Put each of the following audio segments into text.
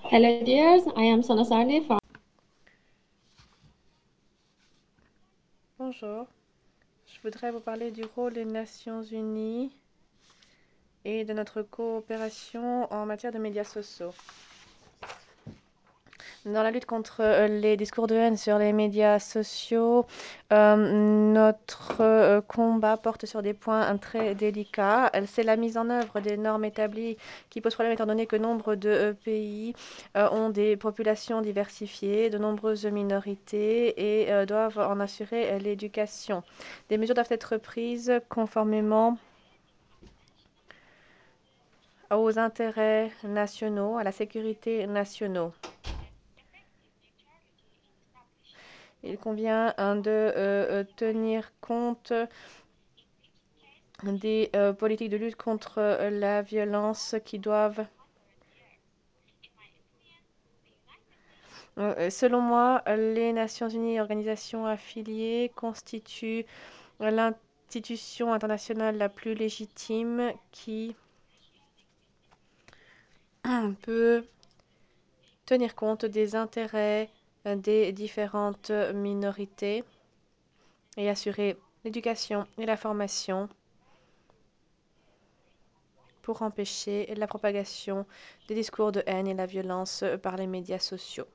Hello, dears. I am Sana Sarli from. Bonjour, je voudrais vous parler du rôle des Nations Unies et de notre coopération en matière de médias sociaux. Dans la lutte contre les discours de haine sur les médias sociaux, notre combat porte sur des points très délicats. C'est la mise en œuvre des normes établies qui pose problème étant donné que nombre de pays ont des populations diversifiées, de nombreuses minorités et doivent en assurer l'éducation. Des mesures doivent être prises conformément aux intérêts nationaux, à la sécurité nationaux. Il convient tenir compte des politiques de lutte contre la violence qui doivent, selon moi, les Nations Unies et organisations affiliées constituent l'institution internationale la plus légitime qui peut tenir compte des intérêts des différentes minorités et assurer l'éducation et la formation pour empêcher la propagation des discours de haine et la violence par les médias sociaux.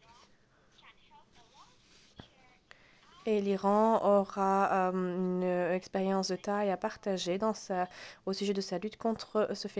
Et l'Iran aura une expérience de taille à partager au sujet de sa lutte contre ce phénomène.